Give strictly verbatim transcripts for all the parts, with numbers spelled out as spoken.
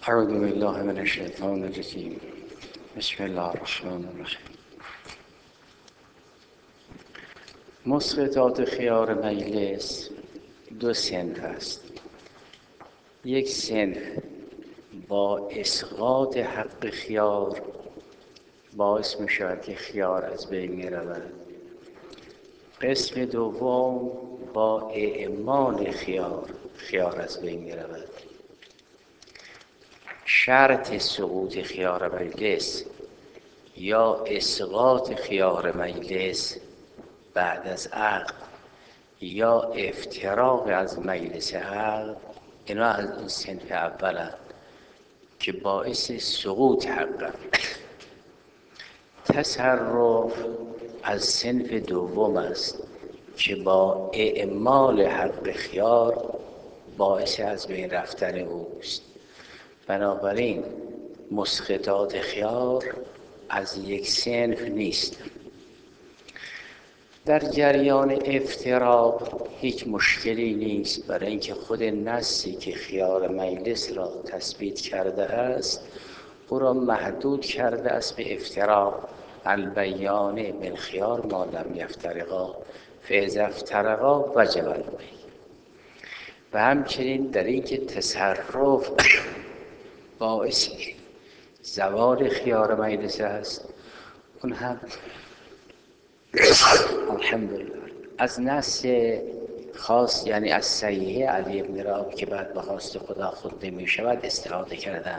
اعوذ بالله من الشیطان الرجیم. بسم الله الرحمن الرحیم. مسقطات خیار مجلس دو صنف است. یک صنف با اسقاط حق خیار باعث می شود که خیار از بین می رود. قسم دوم با اعمال خیار خیار از بین می رود. شرط سقوط خیار مجلس یا اسقاط خیار مجلس بعد از عقد یا افتراق از مجلس عقد، اینا از این صنف اولند که باعث سقوط حق. تصرف از صنف دوم است که با اعمال حق خیار باعث از بین رفتن اوست. بنابراین مسقطات خیار از یک صنف نیست. در جریان افتراق هیچ مشکلی نیست، برای اینکه خود نصی که خیار مجلس را تثبیت کرده است او را محدود کرده است به افتراق. البیان بالخیار ما لم یفترقا فاذا افترقا وجب البیع. و همچنین در اینکه تصرف باعث زوال خیار مجلس است، اون هم الحمدلله از نص خاص، یعنی از صحیح علی بن راب که بعد به خواست خدا خود نمی شود استفاده کردن.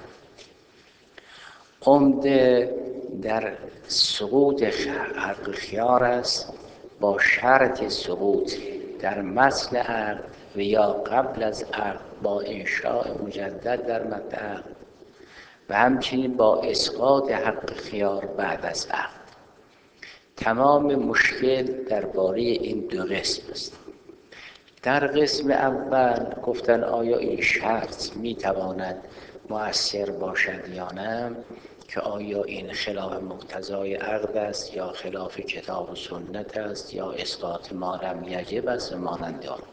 عمده در سقوط حق خیار است با شرط سقوط در مثل عقد و یا قبل از عقد با انشاء مجدد در متن عقد و همچنین با اسقاط حق خیار بعد از عقد. تمام مشکل درباره این دو قسم است. در قسم اول گفتن آیا این شرط میتواند مؤثر باشد یا نه، که آیا این خلاف مقتضای عقد است یا خلاف کتاب و سنت است یا اسقاط ما لم یجب است و مانند آن.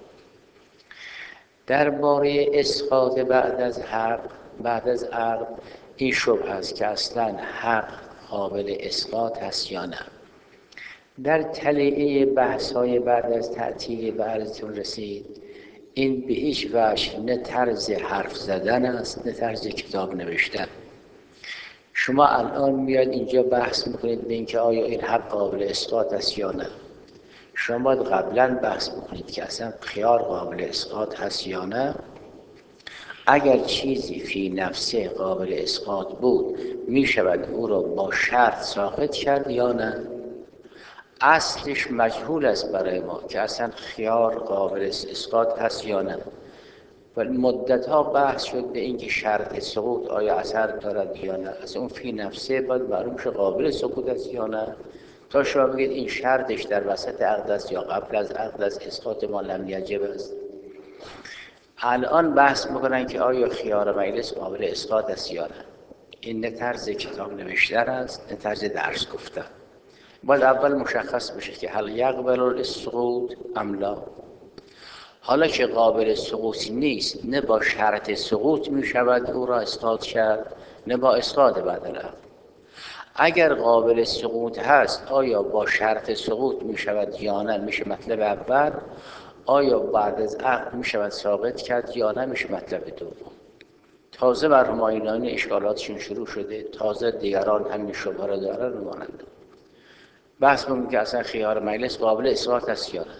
درباره اسقاط بعد از حق بعد از عقد این شبهه است که اصلا حق قابل اسقاط است یا نه. در تلیعه بحث های بعد از تعطیل به عرضتون رسید این به هیچ وجه نه طرز حرف زدن است نه طرز کتاب نوشتن. شما الان میاد اینجا بحث میکنید به اینکه آیا این حق قابل اسقاط است یا نه. شما باید قبلا بحث میکنید که اصلا خیار قابل اسقاط هست یا نه. اگر چیزی فی نفسه قابل اسقاط بود میشود او را با شرط ساقط کرد یا نه. اصلش مجهول است برای ما که اصلا خیار قابل اسقاط هست یا نه. و مدت ها بحث شد به اینکه شرط سقوط آیا اثر دارد یا نه. از اون فی نفسه باید معلوم شه قابل سقوط است یا نه، تا شما بگید این شرطش در وسط عقد است یا قبل از عقد است، اسقاط ما لم یجب است. الان بحث میکنن که آیا خیار مجلس قابل اسقاط است یا نه. این نه طرز کتاب نوشتن است نه طرز درس گفتن. باید اول مشخص بشه که هل یقبل السقوط ام لا. حالا که قابل سقوط نیست، نه با شرط سقوط می شود او را اسقاط کرد نه با اسقاط بعد العقد. اگر قابل سقوط هست آیا با شرط سقوط می شود یا نه، میشه مطلب اول. آیا بعد از عقد می شود ثابت کرد یا نه، میشه مطلب دوم. تازه مرحوم آیینانی اشکالاتشون شروع شده، تازه دیگران همین شبهه را دارن و مانند. بحث بگیم که اصلا خیار مجلس قابل اسقاط است یا نه.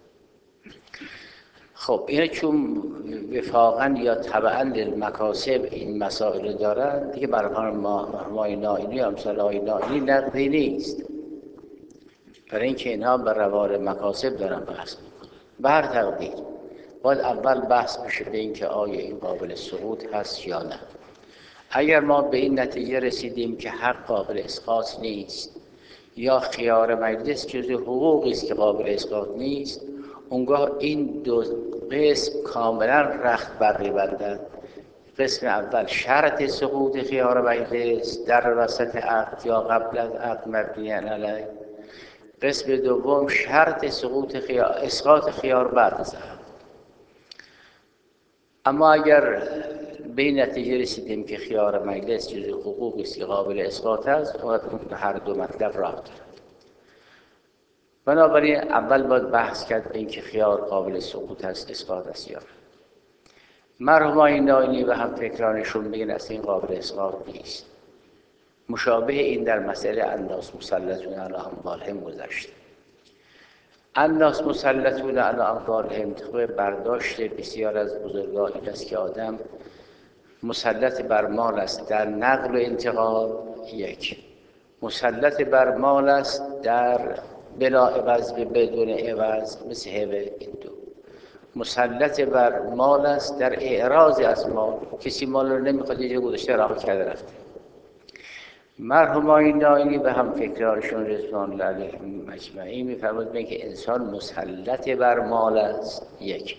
خب اینه چون وفاقا یا تبعا للمکاسب این مسائل دارن دیگه برای ما مرحوم نائینی و امثال های نائینی نقدی نیست، برای اینکه اینها بر روال مکاسب دارن بحث میکنن. به هر تقدیر باید اول بحث بشه به اینکه آیا این قابل سقوط هست یا نه. اگر ما به این نتیجه رسیدیم که حق قابل اسقاط نیست یا خیار مجلس جزء حقوقی است که قابل اسقاط نیست، اونگاه این دو قسم کاملا رخت بقی بندند. قسم اول شرط سقوط خیار مجلس در وسط عقد یا قبل از عقد مبنی علیه. قسم دوم شرط سقوط خیار اسقاط خیار بعد از عقد. اما اگر به این نتیجه رسیدیم که خیار مجلس جزء حقوقی است که قابل اسقاط است و هر دو مطلب راه دارد. بنابراین اول باید بحث کرد به اینکه خیار قابل سقوط است، اسقاط است یا نه. مرحومای نائینی و هم فکرانشون میگن اصلا این قابل اسقاط نیست. مشابه این در مسئله الناس مسلطون علی اموالهم گذشته. الناس مسلطون علی اموالهم طبق برداشت بسیار از بزرگان این است که آدم مسلط بر مال است در نقل و انتقال، یک. مسلط بر مال است در بلا عوض و بدون عوض مثل هبه، این دو. مسلط بر مال است در اعراض از مال، کسی مال رو نمیخواد یه جا گذاشته رها کرده رفته. مرحومای نائینی و هم فکرانشون رضوان الله علیهم اجمعین می‌فرمایند که انسان مسلط بر مال است، یک.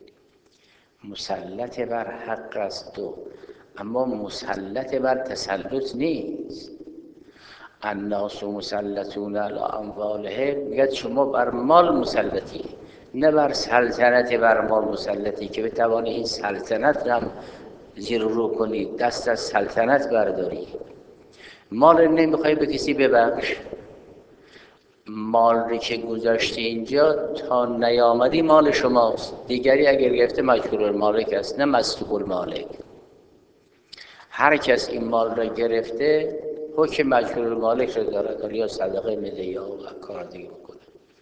مسلط بر حق است، دو. اما مسلط بر تسلط نیست. الناس مسلطون علی اموالهم، میگه شما بر مال مسلطی، نه بر سلطنت بر مال مسلطی که بتوانی این سلطنت را هم زیر رو کنی، دست از سلطنت برداری. مال نمیخوای به کسی ببخش، مال رو که گذاشتی اینجا تا نیامدی مال شماست. دیگری اگر گرفته مجبور المالک است، نه مستوق المالک. هر کس این مال را گرفته حکم مجبور المالک رو دارد، یا صدقه میده یا کار دیگه بکنه.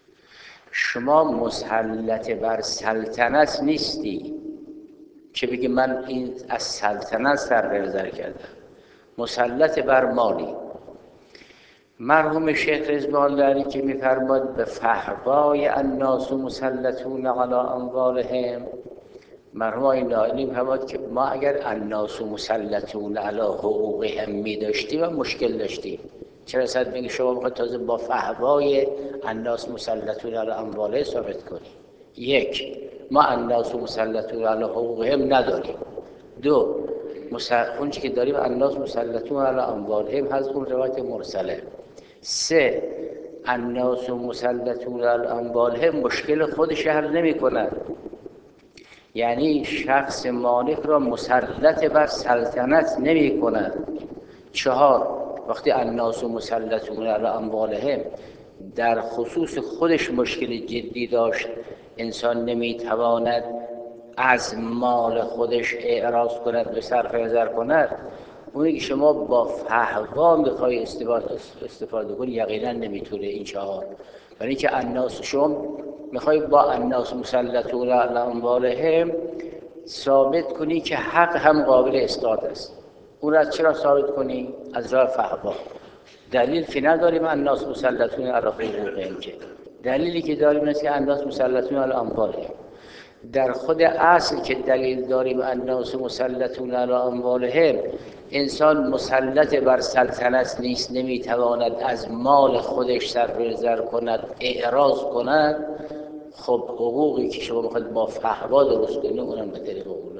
شما مسلط بر سلطنت نیستی که بگی من این از سلطنت سر نظر کردم، مسلط بر مالی. مرحوم شیخ رضوان الله علیه که می‌فرماد به فحوای الناس مسلطون علی اموالهم، مرحوم نائینی می‌فرماد که ما اگر الناس مسلطون علی حقوقهم می‌داشتیم و مشکل داشتیم. چرا صد میگه شما می‌خواید تازه با فحوای الناس مسلطون علی اموالهم ثابت کنی؟ یک، ما الناس مسلطون علی حقوقهم نداریم. دو، اون چی که داریم الناس مسلطون علی اموالهم هست، اون روایت مرسله. سه، الناس مسلطون علی اموالهم مشکل خودش حل نمی کند، یعنی شخص مالک را مسلط بر سلطنت نمی کند. چهار، وقتی الناس مسلطون علی اموالهم در خصوص خودش مشکل جدی داشت، انسان نمی تواند از مال خودش اعراض کند به صرف نظر کند، اونی که شما با فحوا میخوای استفاده کنی یقینا نمیتونه این چهار. برای اینکه الناس شما میخوای با الناس مسلطون علی اموالهم ثابت کنی که حق هم قابل اسقاط است. اون را چرا ثابت کنی؟ از راه فحوا. دلیل که نداریم الناس مسلطون علی حقوقهم، که دلیلی که داریم است که الناس مسلطون علی اموالهم. در خود اصل که دلیل داریم الناس مسلطون علی اموالهم، انسان مسلط بر سلطنت نیست، نمیتواند از مال خودش صرف نظر کند، اعراض کند. خب حقوقی که شما میخواید با فحوا درست کنید اونم به طریق اولا.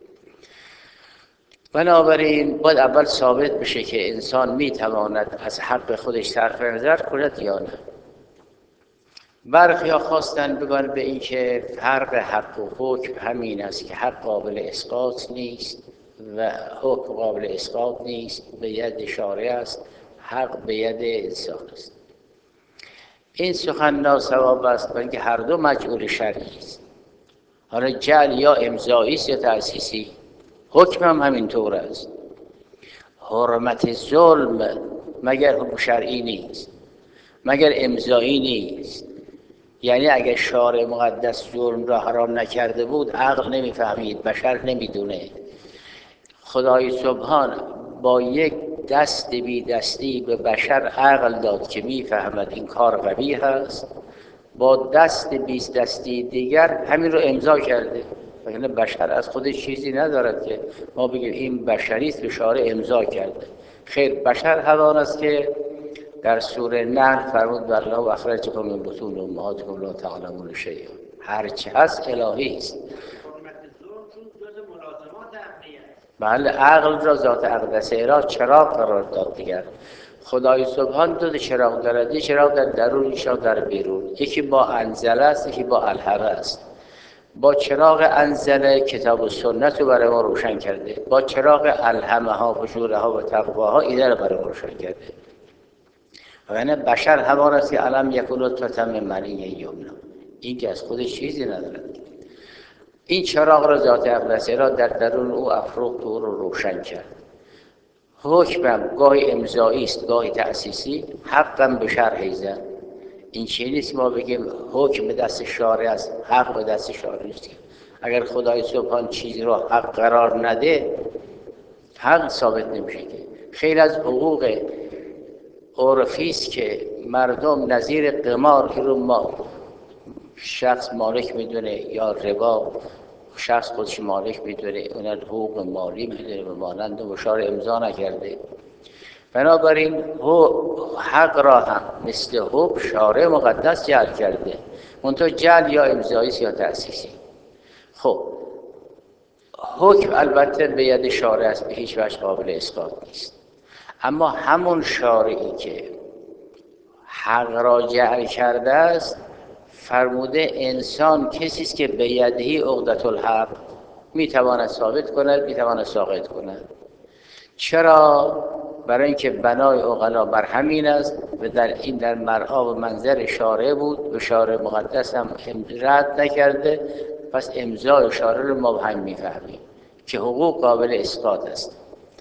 بنابراین باید اول ثابت بشه که انسان میتواند از حق خودش صرف نظر کند یا نه. برخی ها خواستن بگن به این که فرق حق و حکم همین است که حق قابل اسقاط نیست و حکم قابل اسقاط نیست، به ید شارع است، حق به ید انسان است. این سخن ناصواب است، برای اینکه هر دو مجعول شرعی است. حالا جعل یا امضایی است یا تأسیسی، حکم هم همین طور است. حرمت ظلم مگر حکم شرعی نیست، مگر امضایی نیست. یعنی اگر شارع مقدس ظلم را حرام نکرده بود عقل نمیفهمید، بشر نمیدونه. خدای سبحان با یک دست بی دستی به بشر عقل داد که میفهمد این کار قبیح است، با دست بیست دستی دیگر همین رو امضا کرده. یعنی بشر از خودش چیزی ندارد که ما بگیم این بشری است به شارع امضا کرده. خیر، بشر حیوان است که در سوره نحل فرمود والله و اخرجکم من بطون امهاتکم لا تعلمون شیئا، هر چه هست الهی است. بله، عقل را ذات اقدسه را چراغ قرار داد. دیگر خدای سبحان دو چراغ دارد، یک چراغ در درون، یک در بیرون. یکی با انزله است، یکی با الحقه است. با چراغ انزل کتاب و سنت رو برای ما روشن کرده، با چراغ الهمها و فجورها و تقواها ایده رو برای ما روشن کرده. و یعنی بشر هوا رسی علم یکون نطفة من منی یمنی، این که از خودش چیزی ندارد. این چراغ را ذات اقدسی را در درون او افروخت و او رو روشن کرد. حکمم گاهی امضایی است گاهی تأسیسی، حقم به شرحی زد. این چیزی نیست ما بگیم حکم به دست شارع است، حق به دست شارع نیست. اگر خدای سبحان چیزی را حق قرار نده حق ثابت نمیشه. که خیلی از حقوق عرفی است که مردم نظیر قمار رو ما شخص مالک میدونه، یا ربا شخص خودش مالک میدونه، اون حقوق مالی میدونه به مانند و شارع امضا نکرده. بنابراین حق را هم مثل حب شارع مقدس جعل کرده، منتها جعل یا امضایی یا تأسیسی. خب حکم البته به ید شارع است، به هیچ وجه قابل اسقاط نیست. اما همون شارعی که حق را جعل کرده است فرموده انسان کسی است که به یدهی عقدة الحق میتواند ثابت کند، میتواند ساقط کند. چرا؟ برای اینکه بنای عقلا بر همین است و در این در مرعا و منظر شارع بود و شارع مقدس هم رد نکرده، پس امضای شارع رو مبهم میفهمیم که حقوق قابل اسقاط است.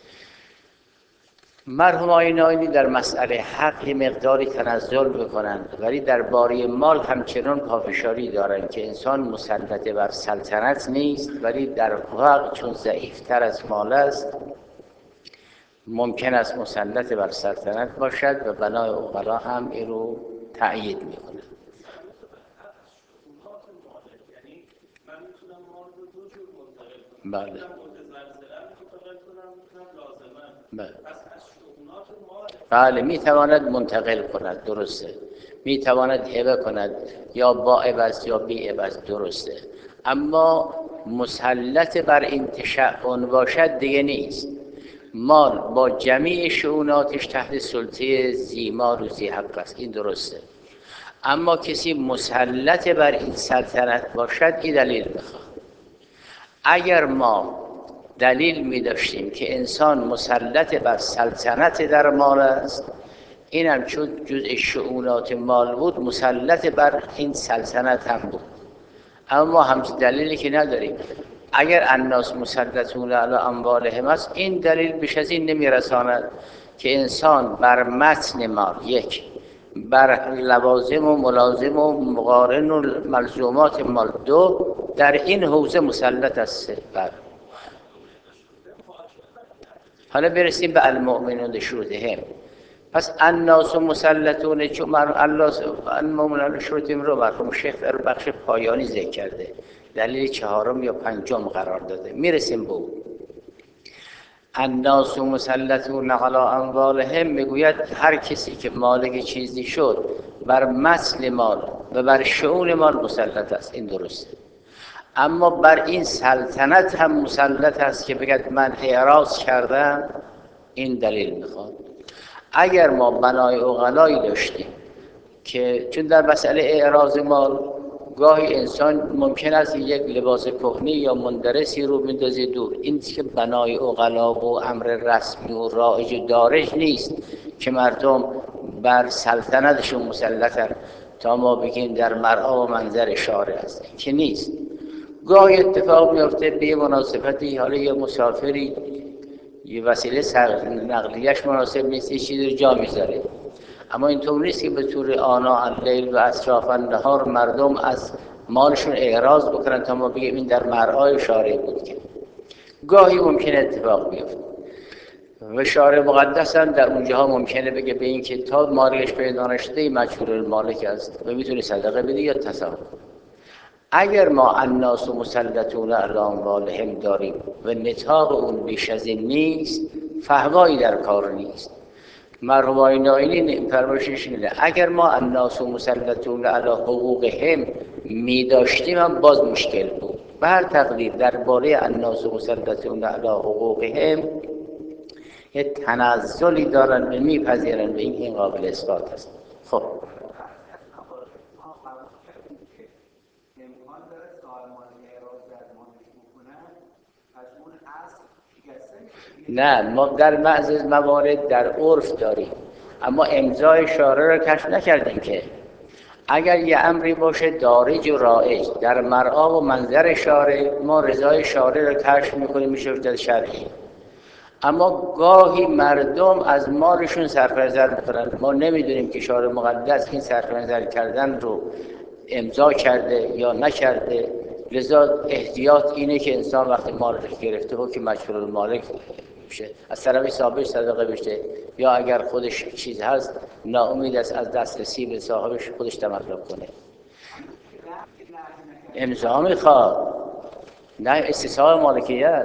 مرحوم آیین آیینی در مسئله حق مقداری تنزل بکنند، ولی در باره مال همچنان پافشاری دارند که انسان مسلط بر سلطنت نیست، ولی در حق چون ضعیفتر از مال است ممکن است مسلط بر سلطنت باشد و بنای عقلا هم این رو تأیید میکنه. بله. بله. بله میتواند منتقل کند، درسته. میتواند هبه کند یا با عوض یا بی عوض، درسته. اما مسلط بر این تشعن باشد دیگه نیست. مال با جمیع شؤوناتش تحت سلطه ذی مال و ذی حق است، این درسته. اما کسی مسلط بر این سلطنت باشد این دلیل میخواد. اگر ما دلیل می داشتیم که انسان مسلط بر سلطنت در مال است، اینم چون جزء شؤونات مال بود مسلط بر این سلطنت هم بود. اما همچین دلیلی که نداریم. اگر الناس مسلطون علی اموالهم است، این دلیل بیش از این نمیرساند که انسان بر متن مال یک، بر لوازم و ملازم و مقارن و ملزومات مال دو، در این حوزه مسلط است. بر حالا برسیم به المؤمنون شروطهم. پس الناس مسلطون، چون المؤمنون شروطهم رو مرحوم شیخ در بخش پایانی ذکر کرده، دلیل چهارم یا پنجم قرار داده. میرسیم به اون. الناس مسلطون علی اموالهم میگوید هر کسی که مالک چیزی شد بر مثل مال و بر شؤون مال مسلط است، این درسته. اما بر این سلطنت هم مسلط است که بگد من اعراض کردم، این دلیل میخواد. اگر ما بنای عقلایی داشتیم که چون در مسئله اعراض مال گاهی انسان ممکن است یک لباس کهنه یا مندرسی رو بندازه دور، این که بنای عقلا و امر رسمی و رایج و دارج نیست که مردم بر سلطنتشون مسلطن تا ما بگیم در مرعا و منظر شارع است، که نیست. گاهی اتفاق میفته به مناسبتی، حالا یه مسافری یه وسیله نقلیه‌اش مناسب نیست، یه چیزی رو جا میذاره، اما اینطور نیست که به طور آناء اللیل و اطراف النهار مردم از مالشون اعراض بکنن تا ما بگیم این در مرعای شارع بود. که گاهی ممکنه اتفاق بیفته و شارع مقدس هم در اونجاها ممکنه بگه به این که تا مالش پیدا نشده مجهول المالک است و میتونه صدقه بده یا تصدق. اگر ما الناس مسلطون علی اموالهم داریم و نطاق اون بیش از این نیست، فهوایی در کار نیست. مرحوم آیین آیینی فرمایشش اینه اگر ما الناس مسلطون علی حقوقهم می داشتیم هم باز مشکل بود. به هر تقدیر درباره الناس مسلطون علی حقوقهم یه تنزلی دارن و میپذیرن و این این قابل اثبات است. خب امکان داره سوال مالی نه، ما در بعضی موارد در عرف داریم، اما امضای شارع رو کشف نکردیم که. اگر یه امری باشه دارج و رایج در مرعا و منظر شارع، ما رضای شارع رو کشف میکنیم، میشه حجت شرعی. اما گاهی مردم از مالشون صرف نظر میکنن، ما نمیدونیم که شارع مقدس این صرف نظر کردن رو امضا کرده یا نکرده. لذا احتیاط اینه که انسان وقتی مال رو گرفته حکم مجهول المالک بشه، از طرف صاحبش صدقه بشه، یا اگر خودش چیز هست ناامید است از دسترسی به صاحبش، خودش تملک کنه. امضا میخواد، نه استصحاب مالکیت.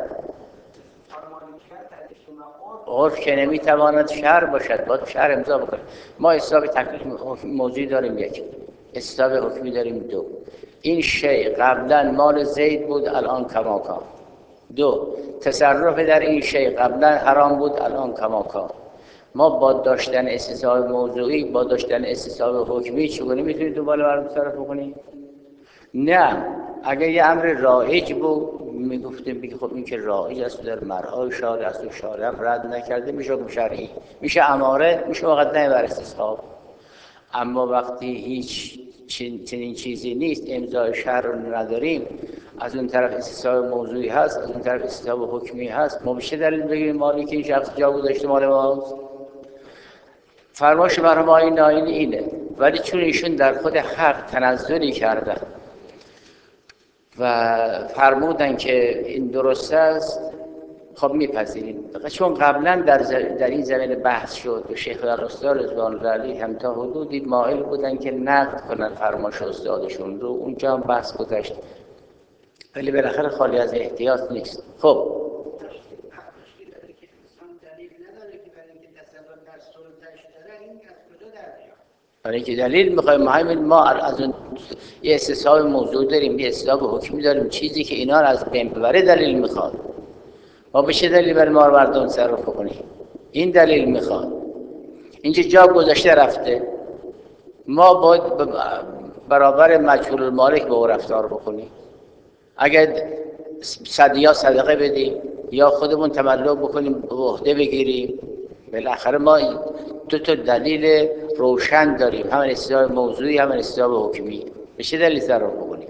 عرف که نمیتواند شرع باشد، باید شرع امضا بکنه. ما استصحاب تکلیف موضوعی داریم یک، استصحاب حکمی داریم دو. این شیء قبلا مال زید بود الان کماکان. دو، تصرف در این شیء قبلا حرام بود الان کماکان. ما با داشتن استصحاب موضوعی با داشتن استصحاب حکمی چگونه میتونید دوباره برام تصرف بکنید؟ نه، اگر یه امر رایج بود میگفتیم بگی خب این که رایج است در مرعای شارع است و شارع رد نکرده، میشه حکم شرعی، میشه اماره، میشه مقدمه بر استصحاب. اما وقتی هیچ چنین چیزی نیست، امضای شرع رو نداریم، از اون طرف استصحاب موضوعی هست، از اون طرف استصحاب حکمی هست، ما میشه دلیل بگیم مالی که این شخص جا گذاشته مال ماست؟ فرمایش مرحوم آیین آیین اینه. ولی چون ایشون در خود حق تنزلی کردن و فرمودن که این درست است، خب میپذیریم. چون قبلا در, در این زمینه بحث شد و شیخ الاسرار رضوان الله علیه هم تا حدودی مائل بودن که نقد کنن فرمایش استادشون رو، اونجا هم بحث گذشت، ولی بالاخره خالی از احتیاط نیست. خب برای اینکه دلیل میخوایم، همین ما از اون یه استصحاب موضوع داریم، یه استصحاب حکمی داریم، چیزی که اینا رو از بین ببره دلیل میخواد. ما به چه دلیل برای ما مردم تصرف کنیم؟ این دلیل میخواد. اینجا جا گذاشته رفته، ما باید برابر مجهول المالک به او رفتار بکنیم. اگر صدیا صدقه بدیم یا خودمون تملک بکنیم به عهده بگیریم، بالاخره ما دو تا دلیل روشن داریم، همین استصحاب موضوعی همین استصحاب حکمی. به چه دلیل تصرف بکنیم؟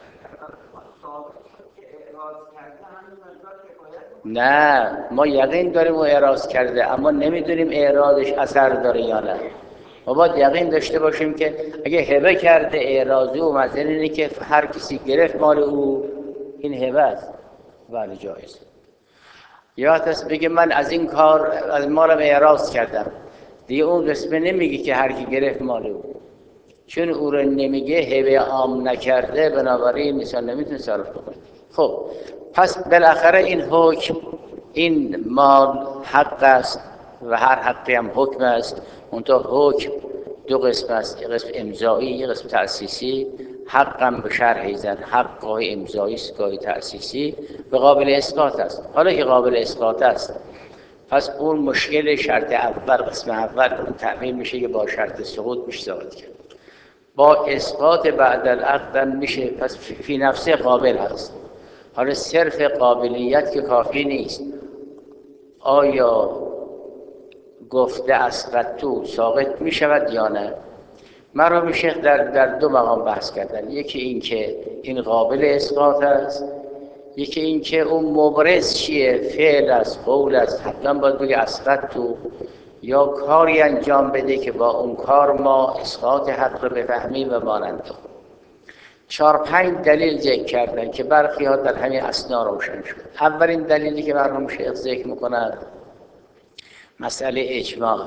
نه، ما یقین داریم او اعراض کرده، اما نمیدونیم اعراضش اثر داره یا نه. ما باید یقین داشته باشیم که اگه هبه کرده اعراضی و مثلا اینه که هر کسی گرفت مال او، این هبه است، ولی جایز. یا هست بگه من از این کار از مالم اعراض کردم، دیگه اون قسمه نمیگه که هر کی گرفت مال او، چون او رو نمیگه هبه عام نکرده، بنابراین مثلا نمیتونه صرف بکنه. خب پس بالاخره این حکم، این مال حق است و هر حقی هم حکم است. منتها حکم دو قسم است، یک قسم امضایی، یک قسم تأسیسی. حق هم به شرحی زن، حق گاهی امضایی است گاهی تأسیسی، به قابل اسقاط است. حالا که قابل اسقاط است، پس اون مشکل شرط اول، قسم اول تعمیم میشه که با شرط سقوط میشه ثابت کرد. با اسقاط بعد العقد میشه، پس فی نفسه قابل هست. حالا صرف قابلیت که کافی نیست، آیا گفته اسقط تو ساقط می شود یا نه؟ مرحوم شیخ در, در دو مقام بحث کردن. یکی این که این قابل اسقاط است، یکی این که اون مبرز چیه، فعل است، قول است، حتما باید بگه اسقط تو، یا کاری انجام بده که با اون کار ما اسقاط حق رو بفهمیم و مانند. چهار پنج دلیل ذکر کردن که برخی ها در همین اثنا روشن شد. اولین دلیلی که مرحوم شیخ ذکر میکنند مسئله اجماع.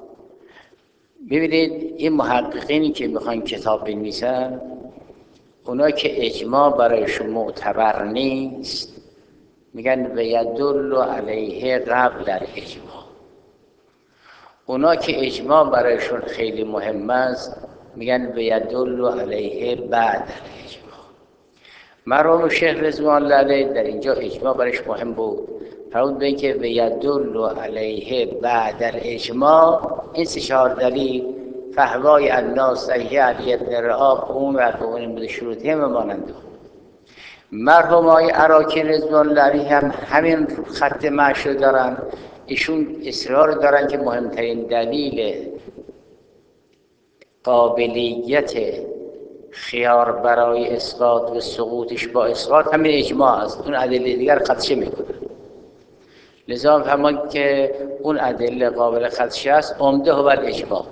ببینید این محققینی که میخوان کتاب بنویسن، اونا که اجماع برایشون معتبر نیست میگن و یدل علیه قبل الاجماع. اونا که اجماع برایشون خیلی مهم است میگن و یدل علیه بعد الاجماع. مرحوم شیخ رضوان الله علیه در اینجا اجماع برایش مهم بود، فرمود به اینکه و یدل علیه بعد الاجماع. این سه چهار دلیل فهوای الناس صحیح علی ابن رعاب اون و اقوان بوده شروطی هم مانند. مرحوم های عراقی رضوان الله علیه هم همین خط مشی دارن. ایشون اصرار دارن که مهمترین دلیل قابلیت خیار برای اسقاط و سقوطش با اسقاط همین اجماع است، اون ادله دیگر خدشه میکنه. لذا فرمان که اون ادله قابل خدشه است، عمده هو الاجماع.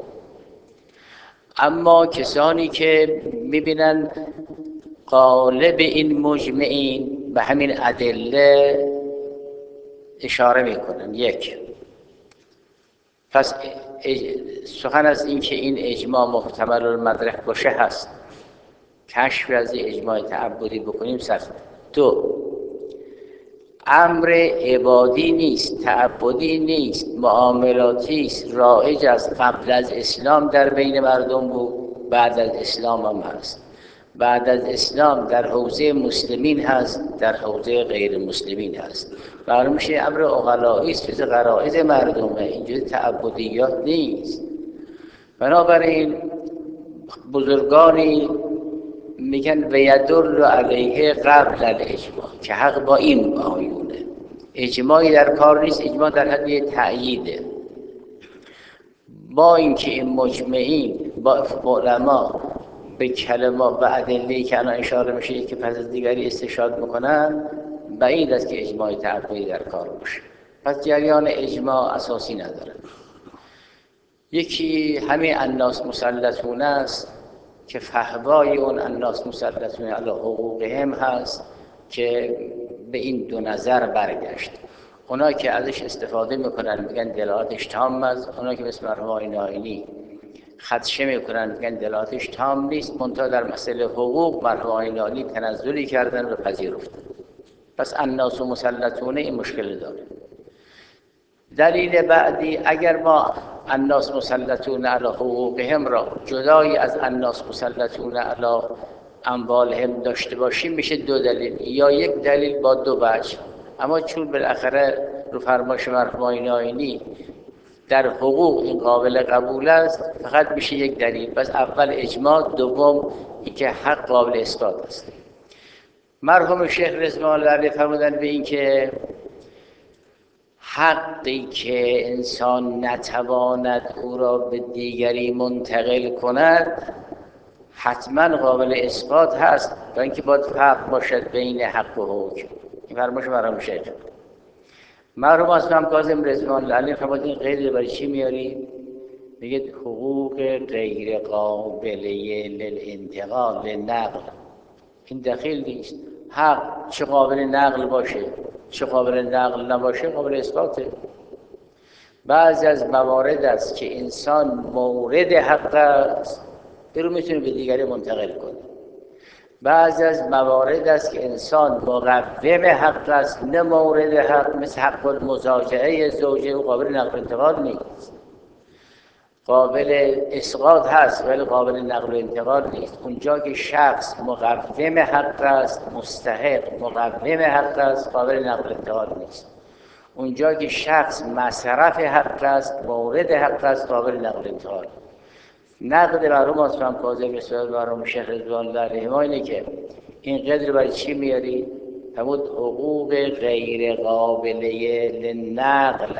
اما کسانی که میبینن غالب این مجمعین به همین ادله اشاره میکنن. یک، پس سخن از این که این اجماع محتمل المدرک باشه هست، کشف از اجماع تعبدی بکنیم سخت. دو، امر عبادی نیست، تعبدی نیست، معاملاتی است، رایج از قبل از اسلام در بین مردم بود، بعد از اسلام هم هست. بعد از اسلام در حوزه مسلمین هست، در حوزه غیر مسلمین هست. معلوم میشه امر عقلایی است، چیز غرایز مردمه، اینجوری تعبدیات نیست. بنابراین بزرگانی میگن و یدل علیه قبل الاجماع، که حق با این آیونه. اجماعی در کار نیست، اجماع در حد تأییده. با اینکه این مجمعین با علما به کلمات و ادله‌ای که الان اشاره میشه که پس از دیگری استشهاد میکنن، بعید است که اجماع تعبدی در کار باشه. پس جریان اجماع اساسی نداره. یکی همین الناس مسلطون است که فهوای اون الناس مسلطون علی حقوقهم هست که به این دو نظر برگشت. اونا که ازش استفاده میکنن میگن دلالتش تام است، اونا که مثل مرحوم نائینی خدشه میکنن میگن دلالتش تام نیست. منتها در مسئله حقوق مرحوم نائینی تنزلی کردن و پذیرفتن. پس الناس مسلطون این مشکل داره. دلیل بعدی، اگر ما الناس مسلطون علی حقوقهم را جدایی از الناس مسلطون علی اموالهم داشته باشیم، میشه دو دلیل، یا یک دلیل با دو وجه. اما چون بالاخره رو فرمایش مرحوم نائینی در حقوق این قابل قبول است، فقط میشه یک دلیل. پس اول اجماع، دوم اینکه حق قابل اثبات است. مرحوم شیخ رضوان الله علیه فرمودن به این که حقی که انسان نتواند او را به دیگری منتقل کند حتما قابل اثبات هست، تا اینکه باید فرق باشد بین حق و حکم. این فرمایش مرحوم شیخ. مرحوم اسلام کاظم رضوان الله علیه فرمود این قید برای چی میاری؟ میگه حقوق غیر قابله للانتقال للنقل. این دخیل نیست. حق چه قابل نقل باشه چه قابل نقل نباشه قابل اثباته. بعضی از موارد است که انسان مورد حق است، این رو میتونه به دیگری منتقل کنه. بعضی از موارد است که انسان مقوم حق است، نه مورد حق، مثل حق المزاجعه زوجه، و قابل نقل انتقال نیست. قابل اسقاط هست ولی قابل نقل و انتقال نیست. اونجا که شخص مقوم حق است، مستحق مقوم حق است، قابل نقل و انتقال نیست. اونجا که شخص مصرف حق است، مورد حق است، قابل نقل و انتقال. نقد مرحوم اسلام کاظم رسول مرحوم شیخ رضوان الله علیه ما اینه که این قدر برای چی میاری؟ همون حقوق غیر قابله للنقل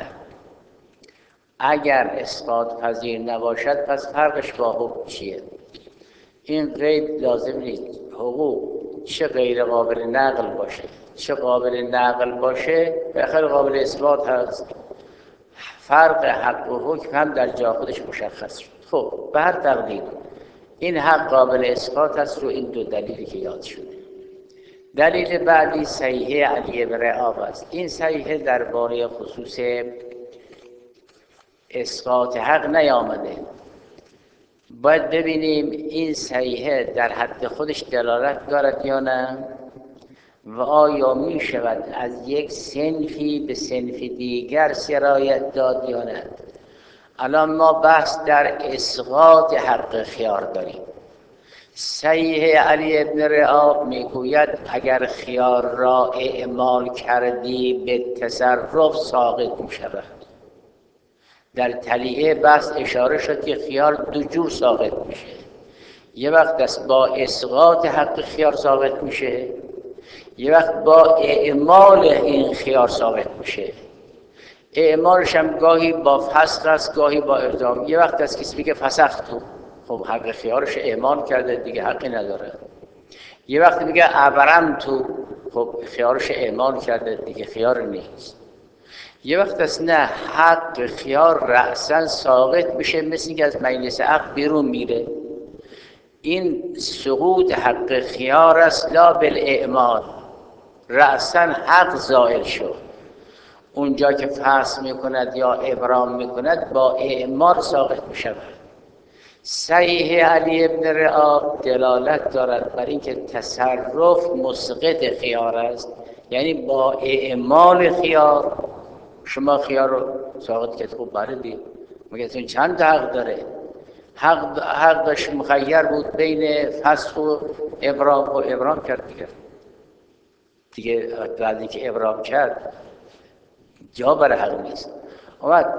اگر اسقاط پذیر نباشد، پس فرقش با حکم چیه؟ این قید لازم نیست. حقوق چه غیر قابل نقل باشه چه قابل نقل باشه بخیر قابل اثبات هست. فرق حق و حکم هم در جا خودش مشخص شد. خب به هر تقدیر این حق قابل اثبات است رو این دو دلیلی که یاد شده. دلیل بعدی صحیحه علی بن رعاب است. این صحیحه درباره خصوص اسقاط حق نیامده. باید ببینیم این صحیحه در حد خودش دلالت دارد یا نه، و آیا می شود از یک صنفی به صنف دیگر سرایت داد یا نه. الان ما بحث در اسقاط حق خیار داریم. صحیح علی بن رعاب میگوید اگر خیار را اعمال کردی به تصرف ساقط می شود. در تلیعه بحث اشاره شد که خیار دو جور ساقط میشه. یه وقت است با اسقاط حق خیار ساقط میشه، یه وقت با اعمال این خیار ثابت میشه. اعمالش هم گاهی با فسخ است، گاهی با الزام. یه وقت از کسی میگه فسختو، خب حق خیارش اعمال کرده دیگه، حقی نداره. یه وقت میگه ابرم تو، خب خیارش اعمال کرده دیگه، خیار نیست. یه وقت است نه، حق خیار رأساً ساقط میشه، مثل اینکه از مجلس عقد بیرون میره. این سقوط حق خیار است لا بالاعمال، رأساً حق زائل شد. اونجا که فسخ میکند یا ابرام میکند با اعمال ساقط میشود. صحیح علی ابن رعا دلالت دارد بر اینکه تصرف مسقط خیار است، یعنی با اعمال خیار. شما خیار رو ساقط کرد، خوب بردید، مگه این چند تا حق داره؟ حق حقش مخیر بود بین فسخ و ابرام، و ابرام کرد دیگه. دیگه بعد اینکه ابرام کرد جا برای حق نیست. اومد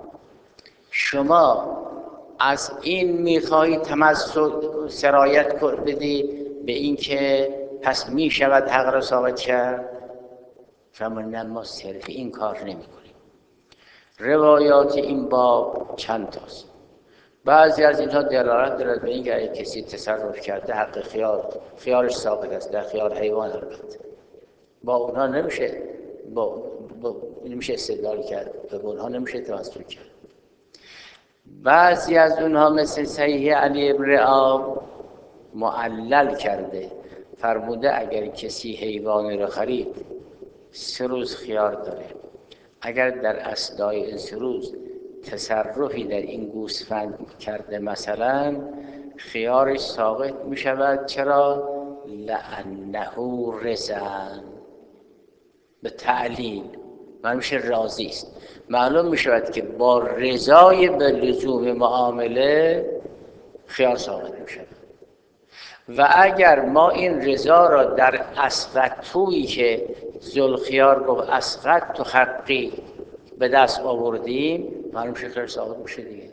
شما از این میخواهی تمسک سرایت بدی به این که پس میشود حق را ثابت کرد؟ شما نه، ما صرف این کار نمی کنیم. روایات این باب چند تاست. بعضی از اینها دلالت دارد به این که اگه کسی تصرف کرده حق خیار خیارش ثابت است، در خیار حیوان البته. با اونها نمیشه با, با نمیشه استدلال کرد، با اونها نمیشه تمسک کرد. بعضی از اونها مثل صحیح علی ابن رعا معلل کرده، فرموده اگر کسی حیوان رو خرید سه روز خیار داره، اگر در اثنای این سه روز تصرفی در این گوسفند کرده مثلا، خیارش ساقط می شود. چرا؟ لأنه رزن، به تعلیل معلوم میشه راضی است. معلوم می شود که با رضای به لزوم معامله خیار ساقط می شود. و اگر ما این رضا را در اسقطویی که ذوالخیار گفت اسقط تو حقی به دست آوردیم، معلوم میشه خیار ساقط میشه دیگه.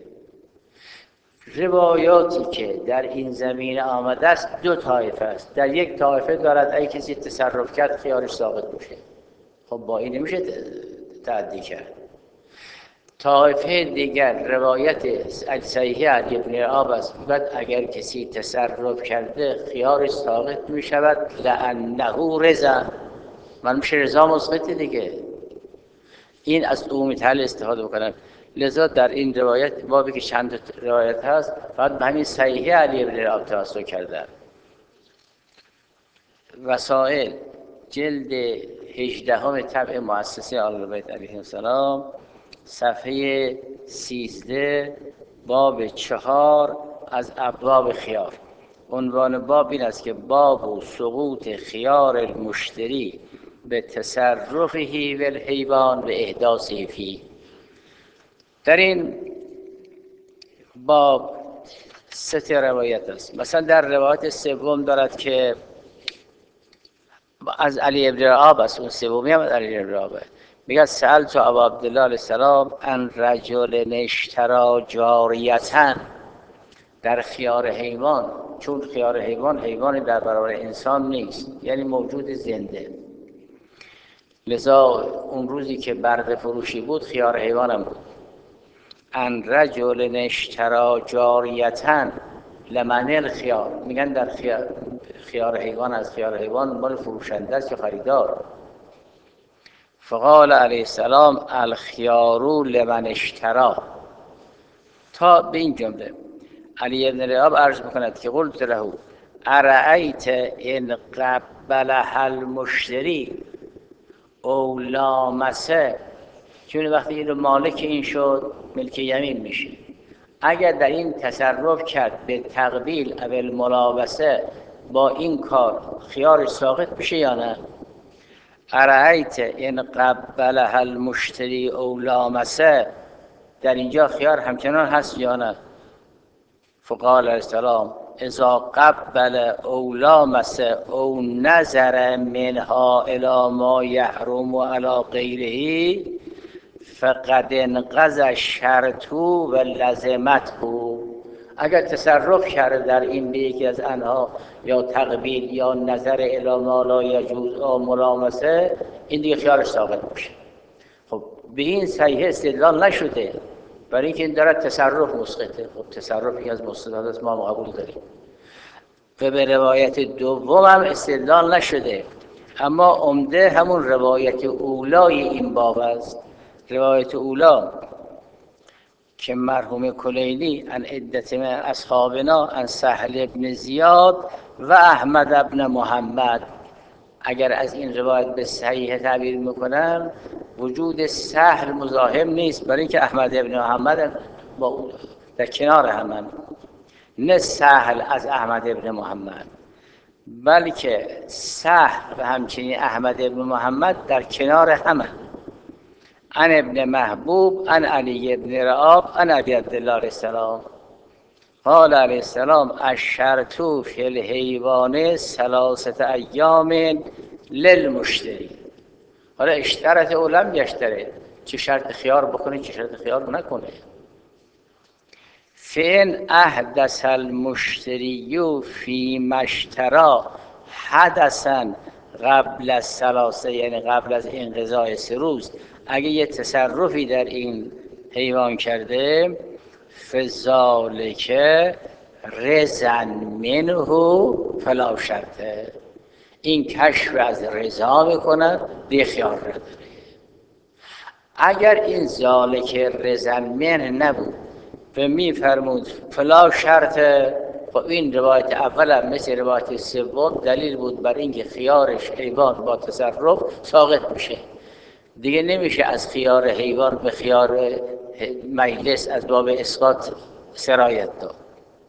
روایاتی که در این زمینه آمده است دو طایفه است. در یک طایفه دارد اگه کسی تصرف کرد خیارش ساقط میشه، خب با این نمیشه تعدی کرد. طایفه دیگر روایت صحیح علی ابن رعا است، بعد اگر کسی تصرف کرده خیارش ساقط می شود لأنه رضا، من میشه رضا مسقط دیگه. این از عمومی تحلیل استفاده بکنم. لذا در این روایت بابی که چند روایت هست فقط به همین صحیح علی ابن رعا توسط کردن. وسائل جلد هجدهم طبع مؤسسه آل بیت علیهم السلام، صفحه سیزده، باب چهار از ابواب خیار. عنوان باب این است که باب سقوط خیار المشتری به تصرفه و الحیوان به احداثه فی. در این باب سه روایت است. مثلا در روایت سوم دارد که از علی ابن رعا است، اون سومی هم از علی ابن رعا. میگه سألت ابا عبدالله علیه السلام ان رجل اشتری جاریة، در خیار حیوان، چون خیار حیوان حیوانی در برابر انسان نیست، یعنی موجود زنده، لذا اون روزی که برده فروشی بود خیار حیوانم بود. ان رجل اشتری جاریة لمن الخیار، میگن در خیار, خیار حیوان از خیار حیوان مال فروشنده است یا خریدار. فقال علیه السلام الخیار لمن اشتری، تا به این جمله. علی ابن رعا عرض میکند که قلت له ارأیت ان قبلها المشتری او لامسه، چون وقتی این مالک این شد ملک یمین میشه، اگر در این تصرف کرد به تقبیل اول ملابسه با این کار خیارش ساقط میشه یا نه؟ ارأیت ان قبلها المشتری او لامسه، در اینجا خیار همچنان هست یا نه؟ فقال علیه السلام اذا قبل او لامس او نظر منها الى ما یحرم علی غیره فقد انقضى الشرط و لزمته. اگر تصرف کرده در این به یکی از آنها یا تقبیل یا نظر الی ما لا یجوز یا ملامسه، این دیگه خیالش ساقط میشه. خب به این صحیح استدلال نشده، برای اینکه این دارد تصرف مسقطه. خب تصرف یکی از مسقطات است، ما قبول داریم. و به روایت دوم هم استدلال نشده، اما عمده همون روایت اولای این باب است. روایت اولا که مرحوم کلیلی ان عدت من اصحابنا ان سهل ابن زیاد و احمد ابن محمد، اگر از این روایت به صحیح تعبیر میکنم وجود سهل مزاحم نیست، برای اینکه احمد ابن محمد با او در کنار همان، نه سهل از احمد ابن محمد، بلکه سهل و همچنین احمد ابن محمد در کنار همان. ان ابن محبوب ان علی ابن رعاب ان ابی عبدالله علیه السلام قال علیه السلام الشرط فی الحیوان ثلاثه ایام للمشتری. حالا اشترط او لم یشترط، چه شرط خیار بکنه چه شرط خیار نکنه. فین احدث المشتری فی مشتری حدثا قبل الثلاثه، یعنی قبل از انقضای سه روز، اگه یه تصرفی در این حیوان کرده، فذالک رزن منه فلا شرطه، این کشف از رضا میکند، دی خیار نداره. اگر این ذالک رزن منه نبود و میفرمود فلا شرطه، خب این روایت اول هم مثل روایت سوم دلیل بود بر اینکه خیارش حیوان با تصرف ساقط میشه، دیگه نمیشه از خیار حیوان به خیار مجلس از باب اسقاط سرایت داد.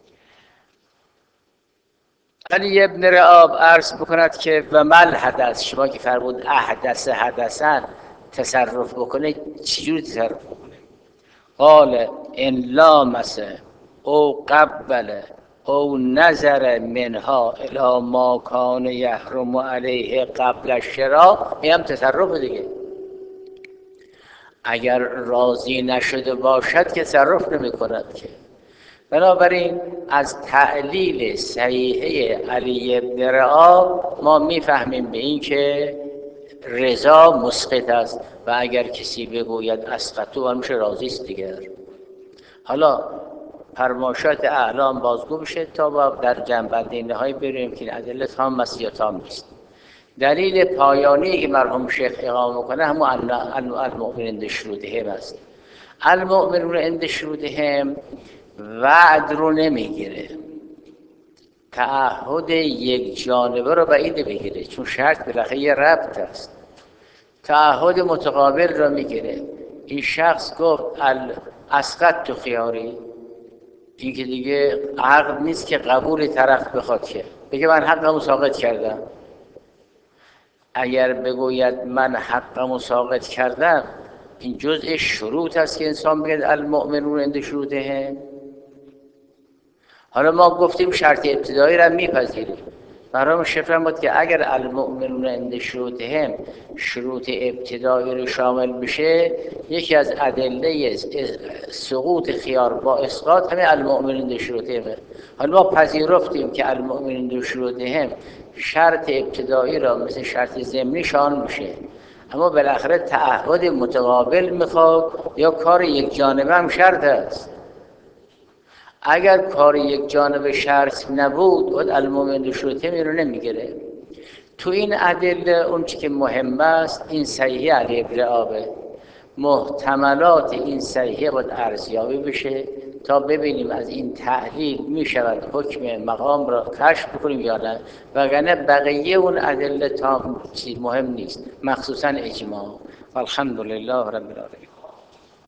علی ابن رعاب عرض بکند که و مل حدث، شما که فرمود احدث حدثن تصرف بکنه، چجور تصرف بکنه؟ قال ان لامس او قبل او نظر منها الی ما کان یحرم علیه قبل الشراء، این هم تصرف دیگه. اگر راضی نشده باشد که تصرف نمی کند که. بنابراین از تعلیل صحیحه علی ابن رعاب ما میفهمیم به این که رضا مسقط است و اگر کسی بگوید اسقطو هم میشه راضی است دیگر. حالا فرمایشات اعلام بازگو بشه تا با در جنبندی نهایی بریم که ادله تام است یا تام نیست. دلیل پایانی که مرحوم شیخ اقامه میکنه همون المؤمنون عند شروطهم است. المؤمنون عند شروطهم وعد رو نمیگیره، تعهد یک جانبه رو بعید بگیره، چون شرط بالاخره یه ربط است. تعهد متقابل رو میگیره. این شخص گفت اسقط تو خیاری، این که دیگه عقد نیست که قبول طرف بخواد که بگه من حقمو ساقط کردم. اگر بگوید من حقمو ساقط کردم، این جزء شروط است که انسان بگه المؤمنون عند شروطهم. حالا ما گفتیم شرط ابتدایی را میپذیریم، برای شفرم بود که اگر المؤمنون عند شروطهم شروط ابتدایی رو شامل بشه، یکی از ادله سقوط خیار با اسقاط همه المؤمنون عند شروطهم. حالا ما پذیرفتیم که المؤمنون عند شروطهم شرط ابتدایی را مثل شرط ضمنی شامل میشه، اما بالاخره تعهد متقابل میخواد یا کار یک جانبه هم شرط است. اگر کار یک جانبه شرط نبود و المؤمنون شروطهم رو نمیگیره. تو این ادله اون چی که مهم است این صحیحه علی ابن رعابه. محتملات این صحیحه باید ارزیابی بشه تا ببینیم از این تحلیل می شود حکم مقام را کشف بکنیم یا نه، وگرنه بقیه اون ادله تا چیز مهم نیست، مخصوصا اجماع. الحمدلله رب العالمین.